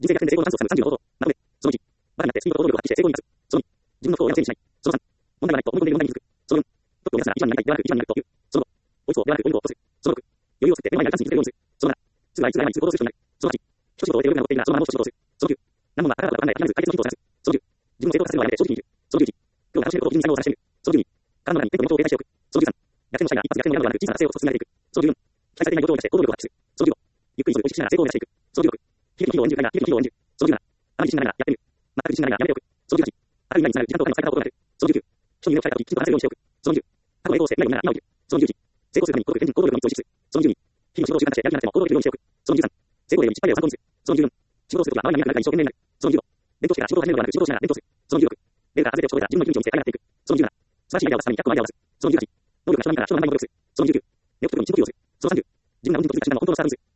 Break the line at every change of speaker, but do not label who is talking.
人生逆転で成功のチャンスをつかむ30の方法。なので、その1、バカになってスピードと労力を発揮して成功に移す。その2、自分の不幸をやめせにしない。その3、問題がないと思い込んでいる問題に気づく。その4、トップを目指すなら一番になりたいではなく一番になるという。その5、追いつをではなく追い抜くを起こす。その6、余裕を作って目の前にあるチャンスに気づけるようにする。その7、すぐ来ない通行動する人になる。その8、一仕事を終えて余裕が残っているならそのままもう一仕事をする。その9、何問もあからからわかんない諦めず解決のヒントを探す。その10、自分の成功させるのはやめて正直に生きる。その11、今日が楽しめることを基準に作業を探してみる。その12、体の中に一点の目標を停滞しておく。その13、逆転のしたいな一発逆転のやるのではなく小さな成功を進められていく。その14、期待されていないことを生かして行動力を発揮する。その15、ゆっくりそれを意識しながら成功を目指していく。その16、日々のヒーローを演じるかいな、日々のヒーローを演じる。その17、あまり自信がないならやってみる。全く自信がないならやめておく。その18、ある意味につながる時間とお金を使えたことがある。その19、人に目を変えた時きちんと話せるようにしておく。その20、過去の栄光をして未来を見ながら今を生きる。その21、成功するために孤独前進行動力の3つを意識する。その22、日々の仕事を習慣としてやる気がなくても行動できるようにしておく。その23、成功例を失敗例を参考にする。その24、仕事をするときは周りが見えなくなるから一生懸命になる。その25、勉強してから仕事を始めるのではなく仕事をしながら勉強する。その26、レールから外れて落ち越えたら自分の生きる道を見つけて歩み出していく。その27、素晴らしいアイデアを出すために100個のアイデアを出す。その28、能力が人並みから人の何倍に努力する。その29、目を特に深呼吸をする。その30、自分が運と気づかしながら本当のスタートにする。